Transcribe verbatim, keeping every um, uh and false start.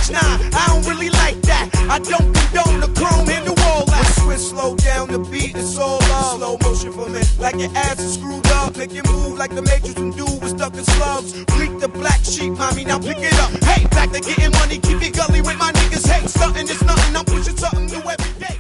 six nine, I don't really like that. I don't condone the chrome in the wall. Swiss, slow down the beat, it's all love. Slow motion for me, like your ass is screwed up. Make it move like the Matrix when dude was stuck in slugs. Bleak the black sheep, mommy, now pick it up. Hey, back to getting money, keep it gully with my niggas. Hey, stuntin' is nothing, I'm pushing something new every day.